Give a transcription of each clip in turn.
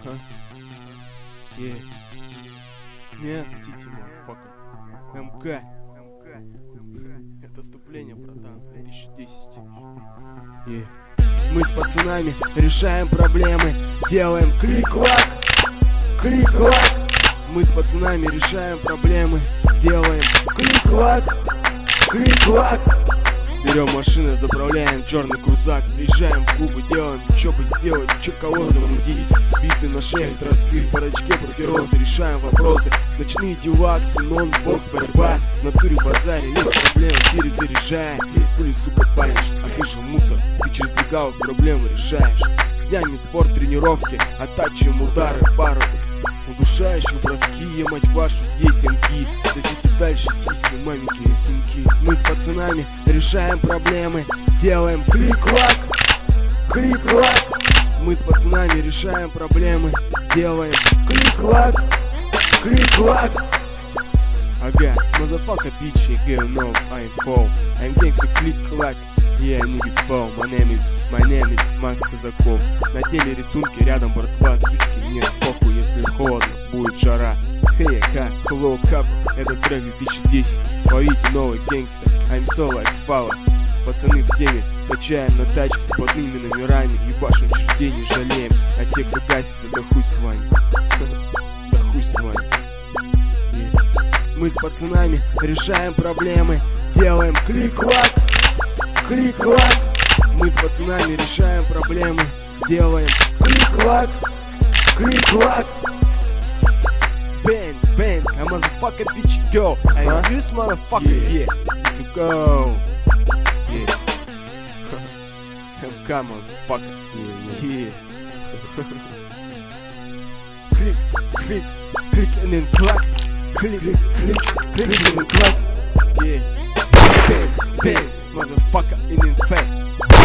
Мес Сити, мotherfucker. МК. Это вступление, братан, 2010. Мы с пацанами решаем проблемы, делаем клик-клак, клик-клак. Мы с пацанами решаем проблемы, делаем клик-клак, клик-клак. Берем машины, заправляем черный крузак, заезжаем в клубы, делаем, что бы сделать, что кого замутить. Биты на шее, трассы, в парочке папиросы, решаем вопросы. Ночные деваксы, нон-бокс, борьба. В натуре базаре, есть проблемы, перезаряжаем. Пули, сука, палишь, а ты же мусор, ты через легавых проблемы решаешь. Днями спорт, тренировки, оттачиваем удары, пару удушающих броски, я мать вашу, здесь МК. Сосите дальше сиськи, маменьки, рисунки. Мы с пацанами решаем проблемы, делаем клик-клак, клик-клак. Мы с пацанами решаем проблемы, делаем клик-клак, клик-клак. Ага, motherfucker bitch, you girl know I'm cold. I'm gangsta click-clack, yeah, nigga fall. My name is Макс Казаков. На теле рисунки, рядом братва, сучки, нет похуй, если холодно, будет жара. Hey, hello, cup, это трек 2010. Ловите новый гангста, I'm so like flower. Пацаны в теме, качаем на тачке с подными номерами. Ебашим через день не жалеем, а те, кто гасится, да хуй с вами. Да хуй с вами. Мы с пацанами решаем проблемы, делаем клик-клак, клик-клак. Мы с пацанами решаем проблемы, делаем клик-клак, клик-клак. Bang, bang, I'm a motherfucker bitch girl. I'm this motherfucker, yeah. Let's go. Yeah. MK motherfucker. Yeah. Click, click, click and then clack. Click, click, click, click and then clack. Yeah. Bang, bang, motherfucker in the face.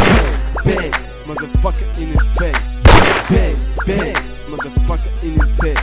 Bang, motherfucker in the face. Bang, bang, motherfucker in the face.